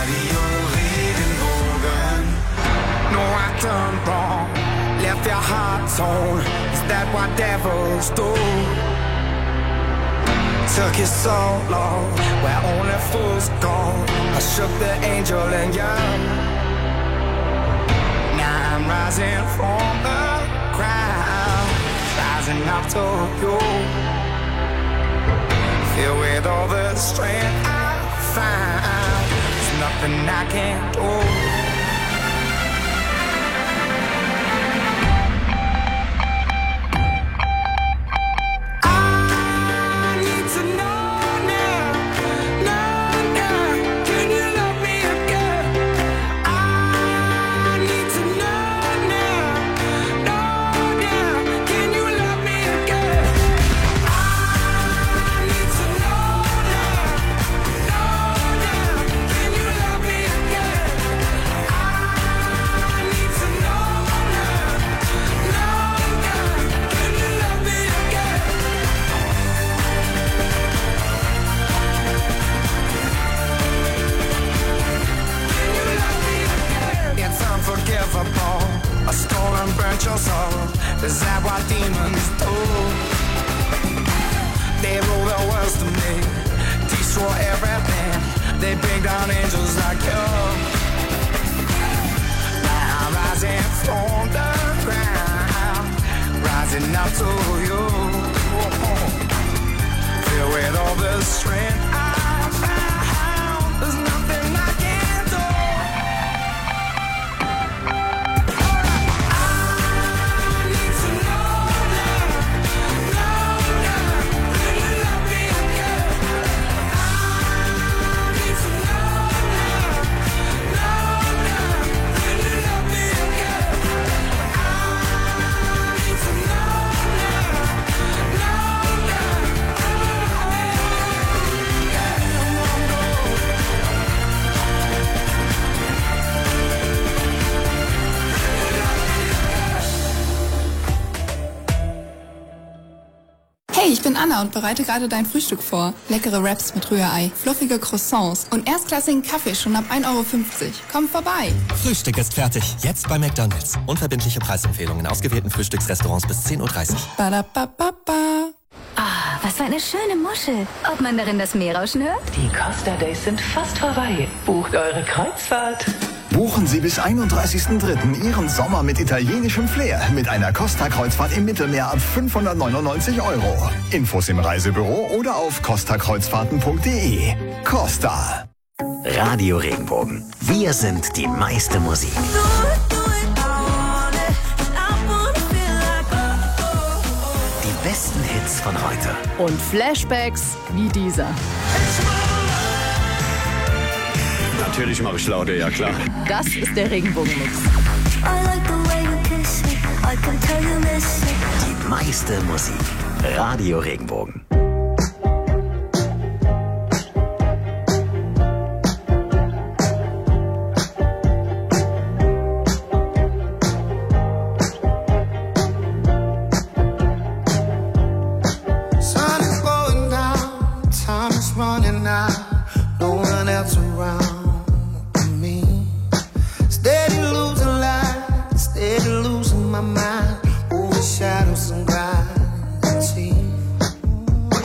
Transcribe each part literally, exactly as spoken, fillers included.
Radio Regenbogen. No, I done wrong, left your heart torn. Is that what devils do? Took you so long, where only fools go. I shook the angel and young. Now I'm rising from the ground, rising up to you. Filled with all the strength I find, there's nothing I can't do. I stole and burnt your soul. Is that what demons do? They rule the world to me, destroy everything. They bring down angels like you. Now I'm rising from the ground, rising up to you. Filled with all the strength I found, there's nothing I can't do. Hey, ich bin Anna und bereite gerade dein Frühstück vor. Leckere Wraps mit Rührei, fluffige Croissants und erstklassigen Kaffee schon ab ein Euro fünfzig. Komm vorbei. Frühstück ist fertig. Jetzt bei McDonald's. Unverbindliche Preisempfehlungen in ausgewählten Frühstücksrestaurants bis zehn Uhr dreißig. Badabababa. Ah, was für eine schöne Muschel. Ob man darin das Meerrauschen hört? Die Costa Days sind fast vorbei. Bucht eure Kreuzfahrt. Buchen Sie bis einunddreißigsten dritten Ihren Sommer mit italienischem Flair mit einer Costa-Kreuzfahrt im Mittelmeer ab fünfhundertneunundneunzig Euro. Infos im Reisebüro oder auf costa kreuzfahrten punkt de. Costa. Radio Regenbogen. Wir sind die meiste Musik. Die besten Hits von heute. Und Flashbacks wie dieser. Natürlich mache ich Laute, ja klar. Das ist der Regenbogen-Mix. Die meiste Musik. Radio Regenbogen. Sun is going down, time is running out, no one else around. Losing my mind, overshadows and gravity.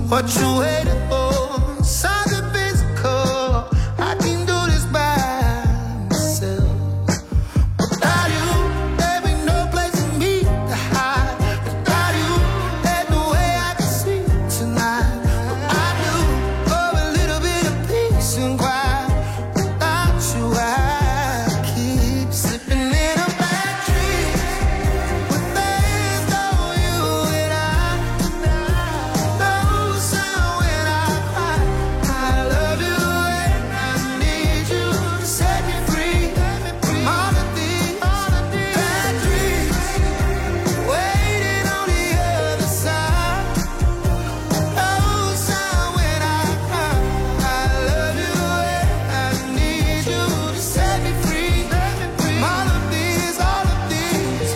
what you waiting for. Something physical, I can do this by myself. Without you, there be no place for me to hide. Without you, there's no way I can sleep tonight. But I do for a little bit of peace and quiet. Without you, I keep slipping in a bad dream. When there's no you and I, no sound when I cry. I love you and I need you to set me free from all of these bad dreams. Waiting on the other side. No sound when I cry. I love you and I need you to set me free from all of these, all of these.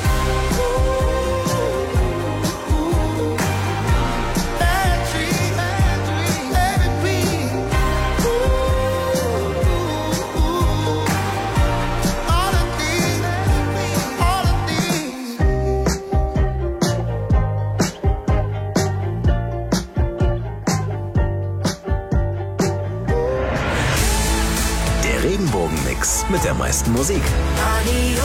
Bad dreams, bad dreams, every beat. All of these, all of these. Der Regenbogen-Mix mit der meisten Musik. Radio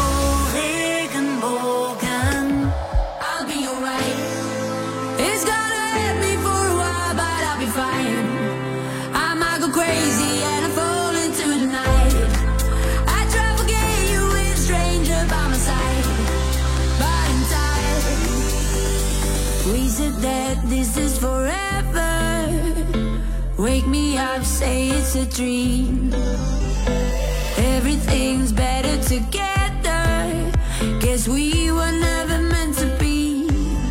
Regenbogen. I'll be alright. It's gonna hit me for a while, but I'll be fine. I might go crazy and I fall into the night. I try to forget you with a stranger by my side, but in time we said that this is forever. Wake me up, say it's a dream. Everything's better together. Guess we were never meant to be.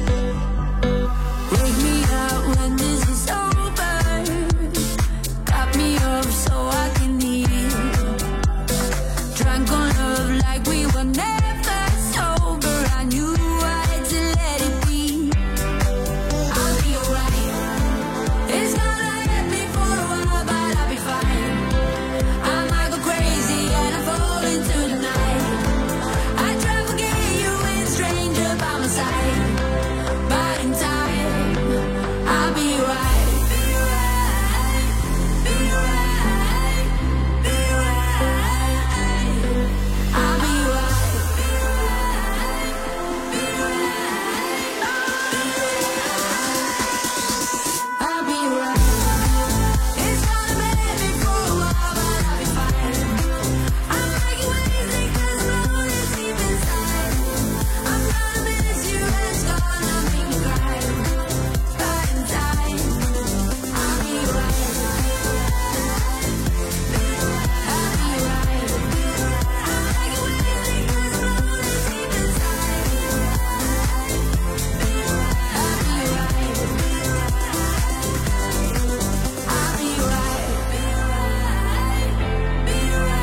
Wake me up when this is over. Cut me off so I can heal. Drunk on love like we were never sober. I knew I had to let it be. I'll be alright. It's gonna hit me for a while, but I'll be fine. I might go crazy and I fall into the night. I try to forget you with a stranger by my side, but in time I'll be right. Be right, be right, be right. I'll be right. Be right, I'll be right. It's gonna hit me for a while, but I'll be fine. I might get crazy 'cause I'm only deep inside. I'm gonna miss you and it's gonna make me cry. But in time, I'll be right. I'll be right. I might get crazy 'cause I'm only deep inside. I'll be right. I'll be right. Be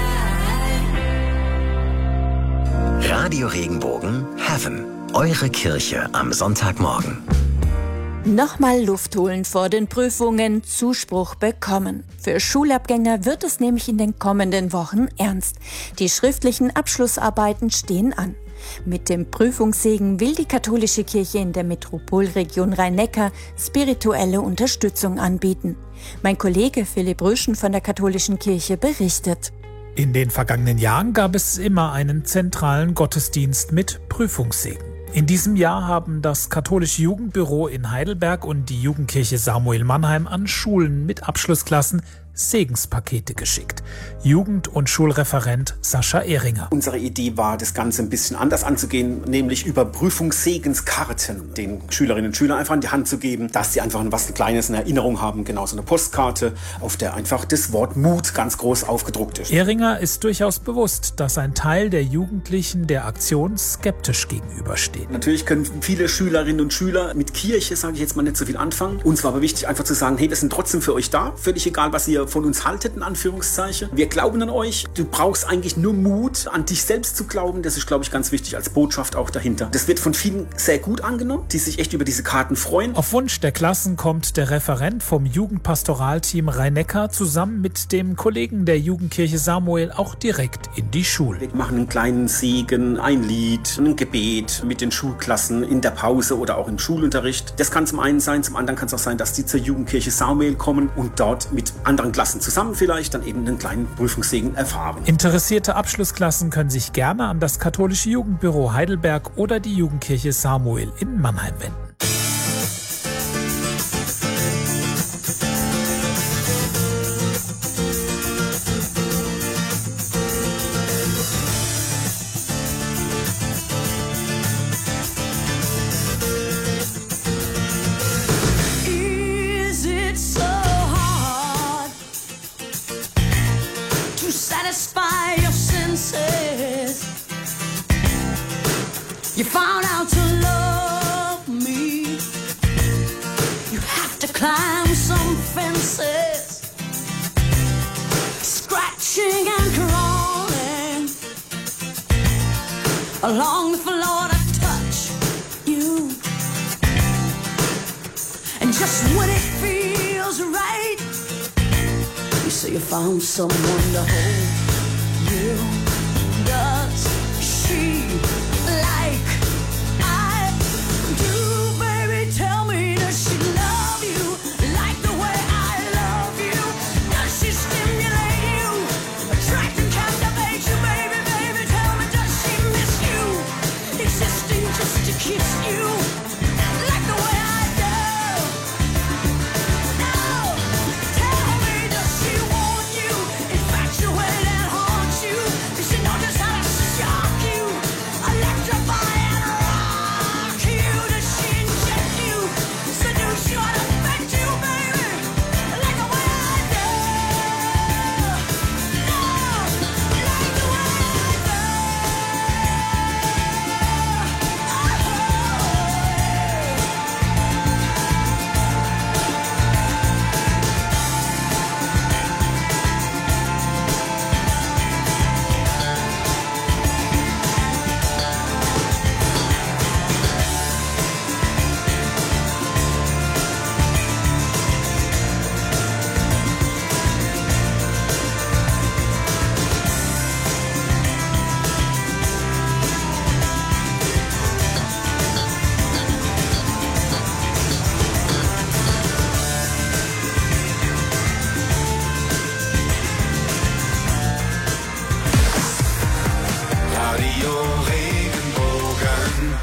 right. Radio Regenbogen Heaven. Eure Kirche am Sonntagmorgen. Nochmal Luft holen vor den Prüfungen, Zuspruch bekommen. Für Schulabgänger wird es nämlich in den kommenden Wochen ernst. Die schriftlichen Abschlussarbeiten stehen an. Mit dem Prüfungssegen will die katholische Kirche in der Metropolregion Rhein-Neckar spirituelle Unterstützung anbieten. Mein Kollege Philipp Röschen von der katholischen Kirche berichtet. In den vergangenen Jahren gab es immer einen zentralen Gottesdienst mit Prüfungssegen. In diesem Jahr haben das katholische Jugendbüro in Heidelberg und die Jugendkirche Samuel Mannheim an Schulen mit Abschlussklassen Segenspakete geschickt. Jugend- und Schulreferent Sascha Ehringer. Unsere Idee war, das Ganze ein bisschen anders anzugehen, nämlich über Prüfungssegenskarten den Schülerinnen und Schülern einfach in die Hand zu geben, dass sie einfach was Kleines in Erinnerung haben, genau so eine Postkarte, auf der einfach das Wort Mut ganz groß aufgedruckt ist. Ehringer ist durchaus bewusst, dass ein Teil der Jugendlichen der Aktion skeptisch gegenübersteht. Natürlich können viele Schülerinnen und Schüler mit Kirche, sage ich jetzt mal, nicht so viel anfangen. Uns war aber wichtig, einfach zu sagen, hey, wir sind trotzdem für euch da, völlig egal, was ihr ihr von uns haltet, in Anführungszeichen. Wir glauben an euch. Du brauchst eigentlich nur Mut, an dich selbst zu glauben. Das ist, glaube ich, ganz wichtig als Botschaft auch dahinter. Das wird von vielen sehr gut angenommen, die sich echt über diese Karten freuen. Auf Wunsch der Klassen kommt der Referent vom Jugendpastoralteam Rhein-Neckar zusammen mit dem Kollegen der Jugendkirche Samuel auch direkt in die Schule. Wir machen einen kleinen Segen, ein Lied, ein Gebet mit den Schulklassen in der Pause oder auch im Schulunterricht. Das kann zum einen sein, zum anderen kann es auch sein, dass die zur Jugendkirche Samuel kommen und dort mit anderen Klassen zusammen vielleicht dann eben einen kleinen Prüfungssegen erfahren. Interessierte Abschlussklassen können sich gerne an das katholische Jugendbüro Heidelberg oder die Jugendkirche Samuel in Mannheim wenden. Satisfy your senses. You found out to love me. You have to climb some fences, scratching and crawling along the floor to touch you. And just when it feels right, you say you found someone to hold you. Does she like I do, baby? Tell me, does she love you like the way I love you? Does she stimulate you, attract and captivate you, baby, baby? Tell me, does she miss you, existing just to kiss you like the way I do? No, tell me, does she want you, infatuate and haunt you? Does she know just how to shock you, electrify and rock you? Does she inject you, seduce you and affect you, baby, like the way I do? No, like the way I do. Radio Regenbogen.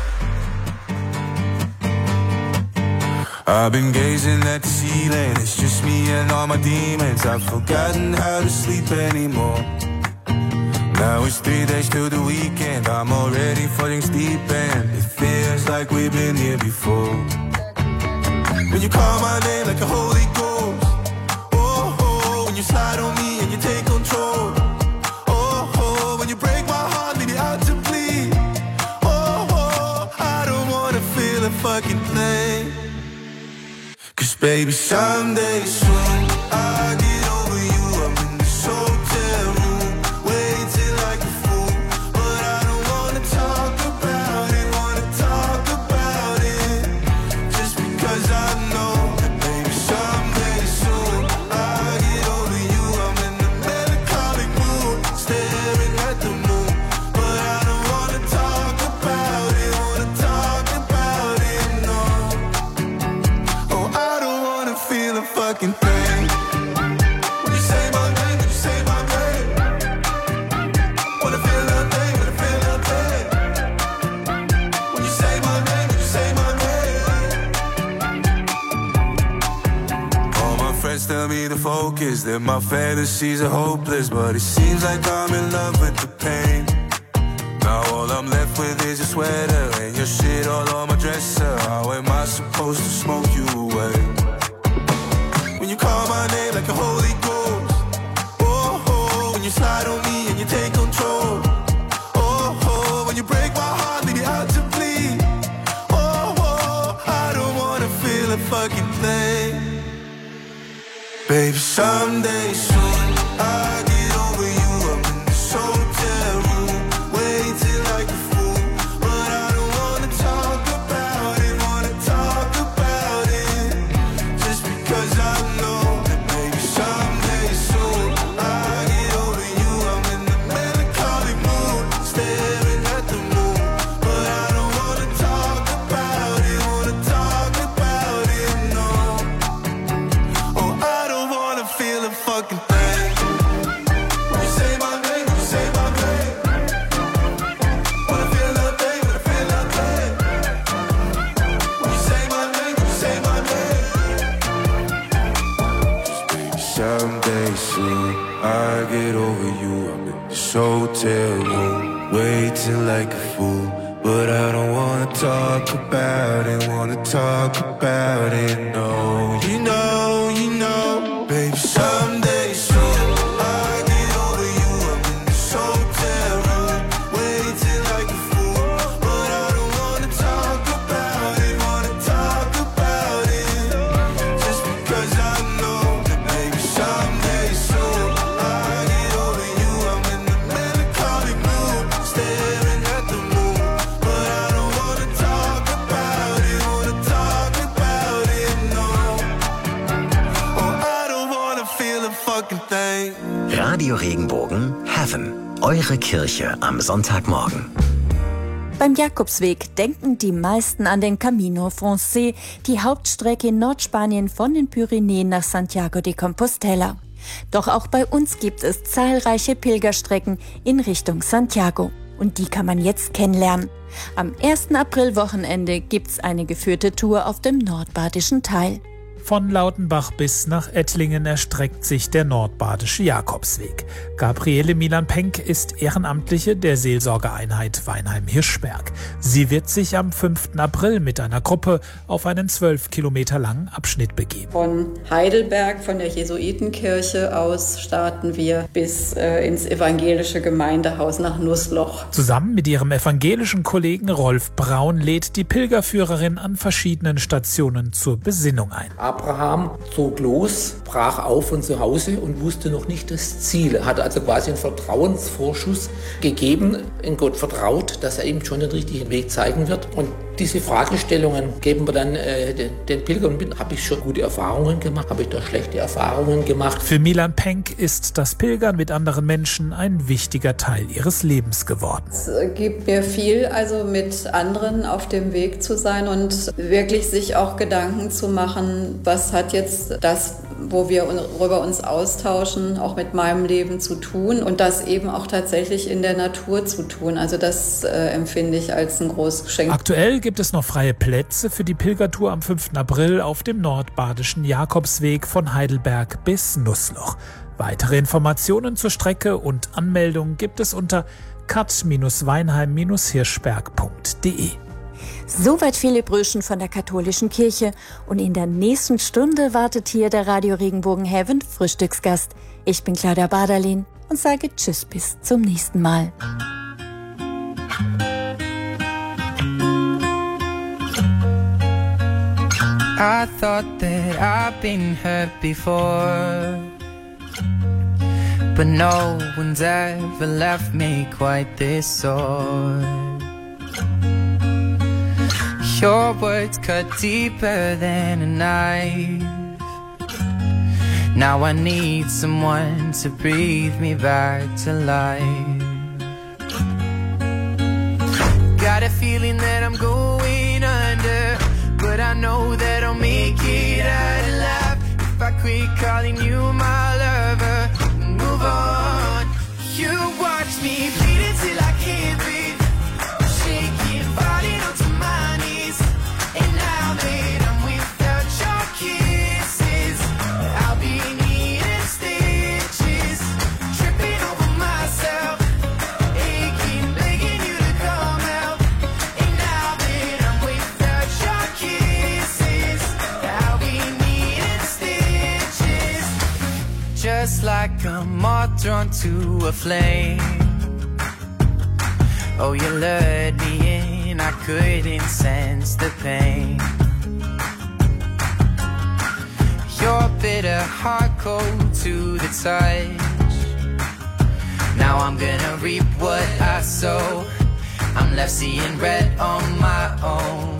I've been gazing at the ceiling, it's just me and all my demons. I've forgotten how to sleep anymore. Now it's three days till the weekend, I'm already falling deep and it feels like we've been here before. When you call my name like a Holy Ghost, oh, oh, when you slide on me and you take control, oh, oh, when you break my heart, leave me out to bleed, oh, oh, I don't wanna feel a fucking thing. Cause baby, someday soon I get over you. I'm in this hotel room, waiting like a fool, but I don't wanna talk about it, wanna talk about it, just because I know that baby, someday soon I get over you. I'm in a melancholic mood, staring at the moon, but I don't wanna talk about it, wanna talk about it, no. Oh, I don't wanna feel a fucking thing. When you say my name, when you say my name, wanna feel nothing, wanna feel nothing. When you say my name, when you say my name. All my friends tell me to focus, that my fantasies are hopeless, but it seems like I'm in love with the pain. Now all I'm left with is your sweater and your shit all on my dresser. How am I supposed to smoke you away? When you call my name like a Holy Ghost, oh, oh, when you slide on me and you take control, oh, oh, when you break my heart, leave me out to bleed, oh, oh, I don't wanna feel a fucking thing. Baby, someday soon I'll get over you. I'm in this hotel room, waiting like a fool, but I don't wanna talk about it, wanna talk about it, just because I know that maybe someday soon I'll get over you. I'm in the melancholy mood, staring at the moon, but I don't wanna talk about it, wanna talk about it, no. Oh, I don't wanna feel a fucking thing. You say my name, you say my name. Wanna feel nothing, wanna feel nothing. You say my name, you say my name. Just baby, someday soon I'll get over you. I'm in this hotel room, waiting like a fool, but I don't wanna talk about it, wanna talk about it, no. You know, you know, baby, someday soon I'll get over you. I'm in this hotel room, waiting like a fool, but I don't wanna talk about it, wanna talk about it, just because I know that maybe someday soon I'll get over you. I'm in the melancholy mood, staring at the moon, but I don't wanna talk about it, wanna talk about it, no. Oh, I don't wanna feel a fucking thing. Radio Regenbogen Heaven. Eure Kirche am Sonntagmorgen. Beim Jakobsweg denken die meisten an den Camino Francés, die Hauptstrecke in Nordspanien von den Pyrenäen nach Santiago de Compostela. Doch auch bei uns gibt es zahlreiche Pilgerstrecken in Richtung Santiago. Und die kann man jetzt kennenlernen. Am ersten April-Wochenende gibt's eine geführte Tour auf dem nordbadischen Teil. Von Lautenbach bis nach Ettlingen erstreckt sich der nordbadische Jakobsweg. Gabriele Milan-Penk ist Ehrenamtliche der Seelsorgeeinheit Weinheim-Hirschberg. Sie wird sich am fünften April mit einer Gruppe auf einen zwölf Kilometer langen Abschnitt begeben. Von Heidelberg, von der Jesuitenkirche aus, starten wir bis äh, ins evangelische Gemeindehaus nach Nussloch. Zusammen mit ihrem evangelischen Kollegen Rolf Braun lädt die Pilgerführerin an verschiedenen Stationen zur Besinnung ein. Abraham zog los, brach auf von zu Hause und wusste noch nicht das Ziel. Er hatte also quasi einen Vertrauensvorschuss gegeben, in Gott vertraut, dass er ihm schon den richtigen Weg zeigen wird. Und diese Fragestellungen geben wir dann äh, den, den Pilgern mit. Habe ich schon gute Erfahrungen gemacht? Habe ich da schlechte Erfahrungen gemacht? Für Milan Penk ist das Pilgern mit anderen Menschen ein wichtiger Teil ihres Lebens geworden. Es gibt mir viel, also mit anderen auf dem Weg zu sein und wirklich sich auch Gedanken zu machen, was hat jetzt das, wo wir darüber uns austauschen, auch mit meinem Leben zu tun und das eben auch tatsächlich in der Natur zu tun. Also das äh, empfinde ich als ein großes Geschenk. Aktuell gibt es noch freie Plätze für die Pilgertour am fünften April auf dem nordbadischen Jakobsweg von Heidelberg bis Nussloch. Weitere Informationen zur Strecke und Anmeldungen gibt es unter kat weinheim hirschberg punkt de. Soweit Philipp Röschen von der katholischen Kirche. Und in der nächsten Stunde wartet hier der Radio Regenbogen Heaven Frühstücksgast. Ich bin Claudia Baderlin und sage Tschüss bis zum nächsten Mal. I thought that I've been hurt before, but no one's ever left me quite this sore. Your words cut deeper than a knife. Now I need someone to breathe me back to life. Got a feeling that I'm going under, but I know that I'll make it out alive. If I quit calling you my lover, move on. You watch me bleed until I can't breathe, shaking, falling onto my knees. And now that I'm without your kisses, I'll be needing stitches, tripping over myself, aching, begging you to come out. And now that I'm without your kisses, I'll be needing stitches, just like a moth drawn to a flame. Oh, you lured me in, I couldn't sense the pain. Your bitter heart cold to the touch. Now I'm gonna reap what I sow. I'm left seeing red on my own.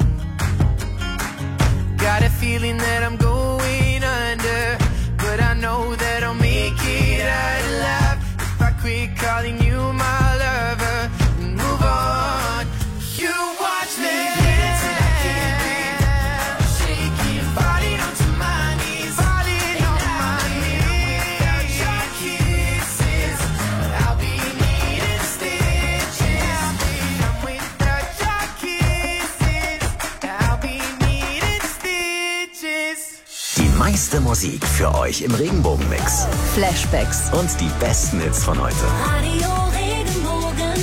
Got a feeling that I'm going under, but I know that I'll make it out alive if I quit calling you my lover and move on. You watch me dance and I can't breathe. I'm shaking, falling onto my knees, falling on my knees. Without your kisses, I'll be needing stitches. And without your kisses, I'll be needing stitches. Die meiste Musik für euch im Regenbogenmix. Flashbacks. Und die besten Hits von heute. Radio Regenbogen.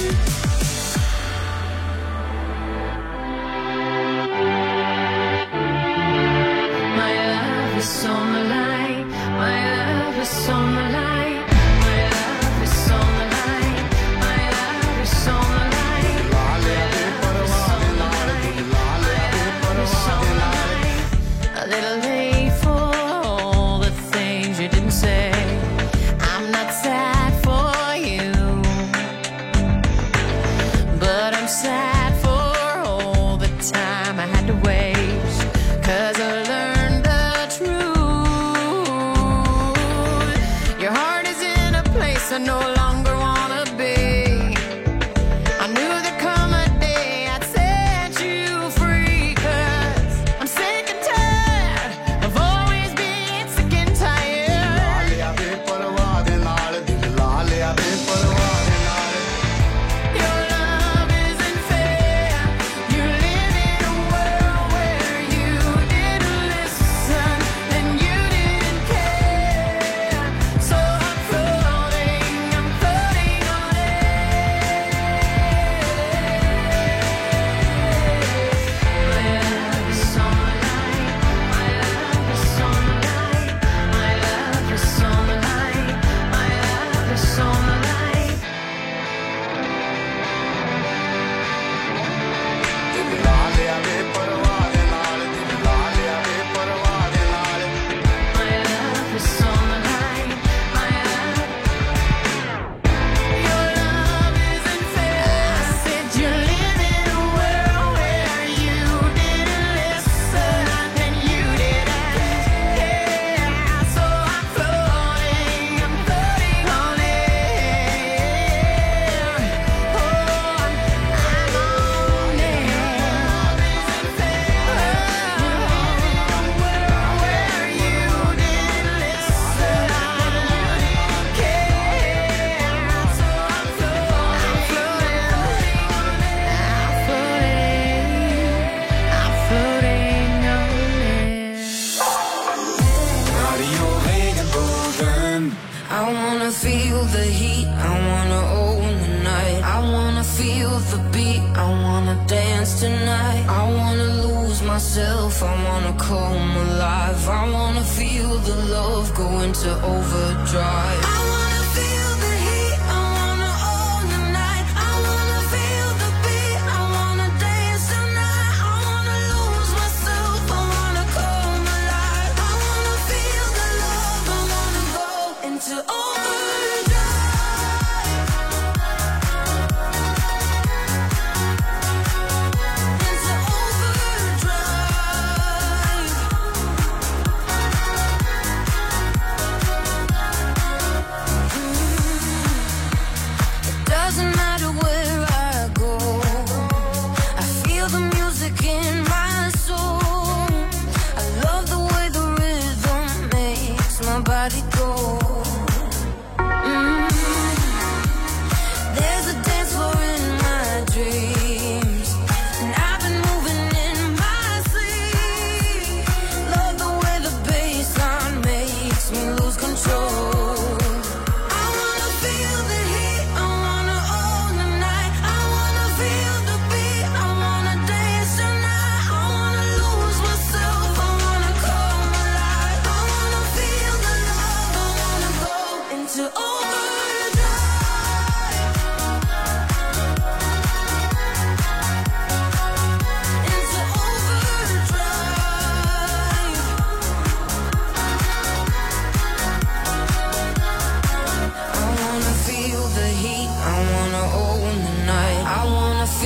My love is on the line. My love is on the line. My love is on the line. My love is on the line. My love is on the line. My love is on the line. A little late for all the things you didn't say. I'm not sad for you, but I'm sad for all the time I had to waste. 'Cause I learned the truth. Your heart is in a place I no longer wanna be. I knew there'd come a day I'd set you free. 'Cause I'm sick and tired of always being sick and tired. Your love isn't fair. You live in a world where you didn't listen and you didn't care. So I'm floating, I'm floating on air. My love is on the line. My love is on the line. My love is on the line. My love is on the line. My love is on the line. My love. Your love isn't fair. I said you live in a world where you didn't listen and you didn't care. So I'm floating, I'm floating on air. Oh, I'm on air. Love isn't fair. You live in a world where you didn't listen and you didn't care. So I'm floating, I'm floating on air. I'm floating, I'm floating on air. Radio Regenbogen. I wanna feel the heat, I wanna own the night. I wanna feel the beat, I wanna dance tonight. I wanna lose myself, I wanna come alive. I wanna feel the love go into overdrive. I wanna feel the heat, I wanna own the night. I wanna feel the beat, I wanna dance tonight. I wanna lose myself, I wanna come alive. I wanna feel the love, I wanna go into overdrive. Into overdrive.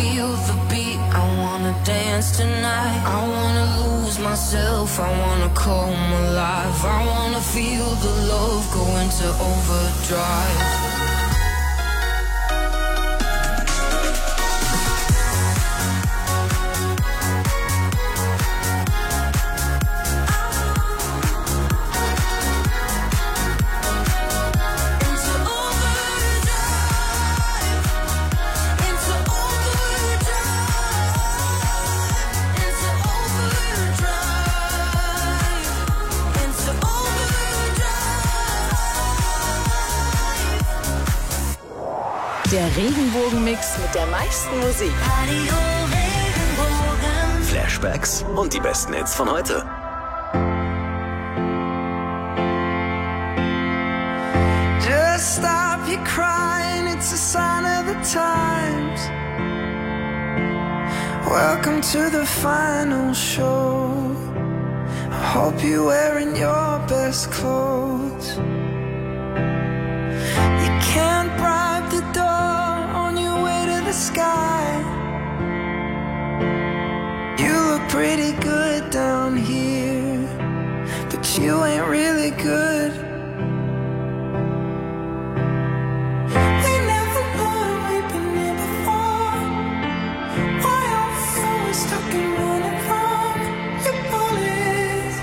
feel the beat, I wanna dance tonight. I wanna lose myself, I wanna come alive. I wanna feel the love go into overdrive. Der Regenbogenmix mit der meisten Musik. Radio Regenbogen. Flashbacks und die besten Hits von heute. Just stop your crying, it's a sign of the times. Welcome to the final show. I hope you're wearing your best clothes. You can't bribe the door on your way to the sky. You look pretty good down here, but you ain't really good. We never thought we'd been here before. Why are we so stuck in running from your bullets?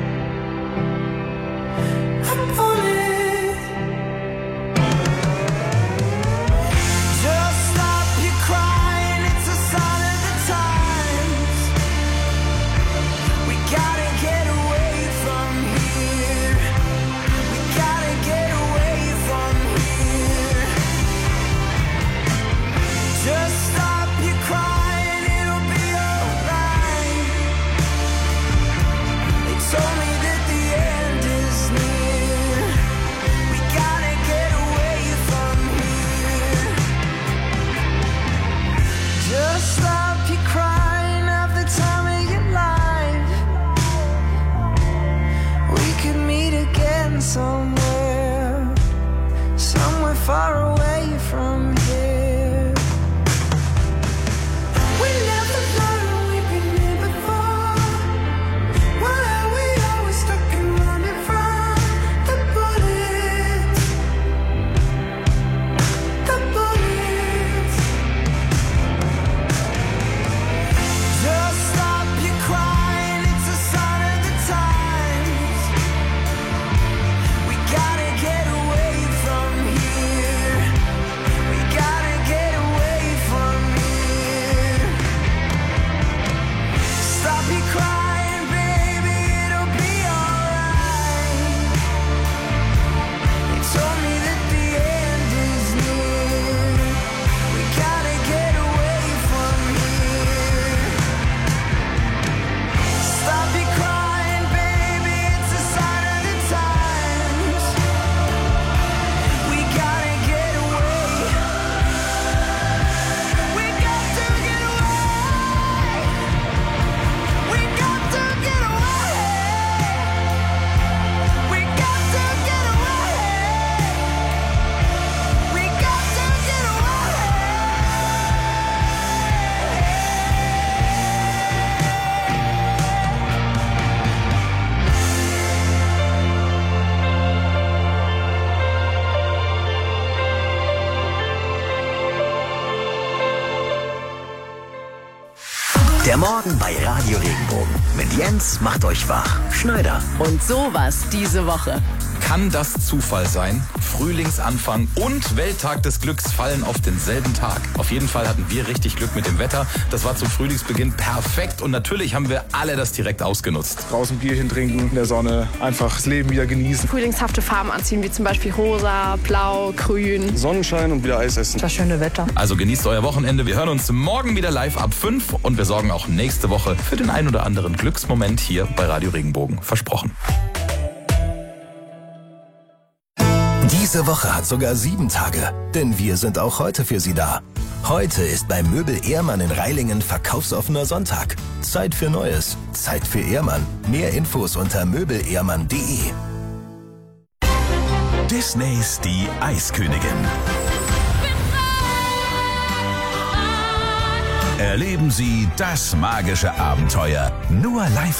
A bullet. Just stop your crying, it's a sign of the times. We gotta get away from here. We gotta get away from here. Just stop your crying, it'll be alright. They told me that the end is near. We gotta get away from here. Just stop your crying, have the time of your life. We could meet again somewhere, somewhere far away from here. We never thought we'd been here before. Why are we always stuck and running from the bullets? The bullets. Just stop your crying, it's a sign of the times. We gotta get away from here. We gotta get away from here. Stop your crying, baby, it'll be alright. They told me that the end is near. We gotta get away from here. Stop your crying, baby, it's a sign of the times. We gotta get away. We got to get away. We got to get away. We got to get away. We got to get away. Der Morgen bei Radio Regenbogen. Mit Jens macht euch wach. Schneider. Und sowas diese Woche. Kann das Zufall sein? Frühlingsanfang und Welttag des Glücks fallen auf denselben Tag. Auf jeden Fall hatten wir richtig Glück mit dem Wetter. Das war zum Frühlingsbeginn perfekt und natürlich haben wir alle das direkt ausgenutzt. Draußen Bierchen trinken, in der Sonne, einfach das Leben wieder genießen. Frühlingshafte Farben anziehen, wie zum Beispiel rosa, blau, grün. Sonnenschein und wieder Eis essen. Das schöne Wetter. Also genießt euer Wochenende. Wir hören uns morgen wieder live ab fünf und wir sorgen auch nächste Woche für den ein oder anderen Glücksmoment hier bei Radio Regenbogen. Versprochen. Diese Woche hat sogar sieben Tage, denn wir sind auch heute für Sie da. Heute ist bei Möbel Ehrmann in Reilingen verkaufsoffener Sonntag. Zeit für Neues, Zeit für Ehrmann. Mehr Infos unter möbelehrmann punkt de. Disneys Die Eiskönigin. Erleben Sie das magische Abenteuer. Nur live